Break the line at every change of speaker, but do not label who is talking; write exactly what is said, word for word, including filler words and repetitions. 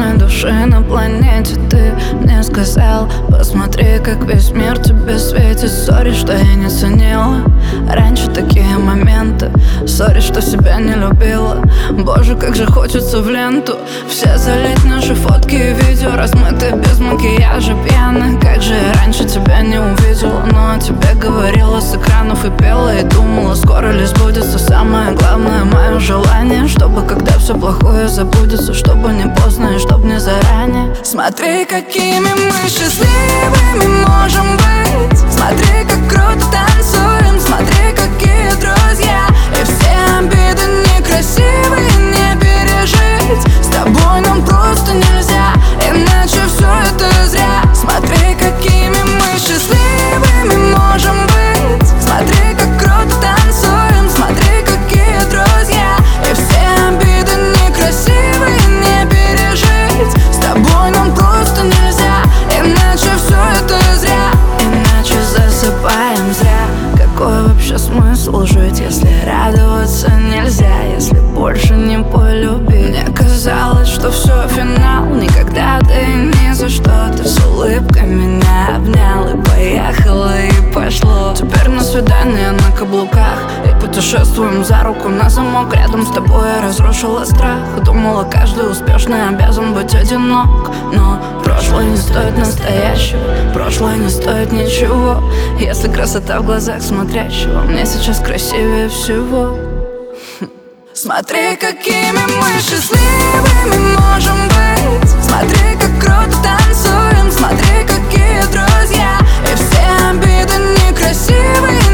самой души на планете. Ты мне сказал: посмотри, как весь мир тебе светит. Сори, что я не ценила раньше такие моменты. Сори, что себя не любила. Боже, как же хочется в ленту все залить наши фотки и видео, размытые без макияжа, пьяных. Как же я раньше тебя не увидела, но о тебе говорила с экранов и пела, и думала, скоро ли сбудется самое главное мое желание, чтобы когда все плохое забудется, чтобы не поздно и чтоб не заранее. Смотри, какими мы счастливыми можем быть. Смотри, как круто танцуем. Смотри, какие друзья. И все обиды некрасивые не пережить. С тобой нам просто нельзя, иначе все это зря. Смотри, какими мы счастливыми можем быть. Смотри, как круто танцуем. Смотри, какие друзья. И все обиды некрасивые не пережить. С тобой нам просто нельзя, иначе все это зря. Иначе засыпаем зря. Какой вообще смысл жить, если радоваться нельзя, если больше не полюбить? Мне казалось, что все финал, никогда ты ни за что. Ты с улыбкой меня обнял и поехало, и пошло. Теперь на свидание на каблуках и путешествуем за руку на замок. Рядом с тобой я разрушила страх. Думала, каждый успешный обязан быть одинок, но прошлое не стоит настоящего, прошлое не стоит ничего, если красота в глазах смотрящего мне сейчас красивее всего. Смотри, какими мы счастливыми можем быть. Смотри, как круто танцуем. Смотри, какие друзья. И все обиды некрасивые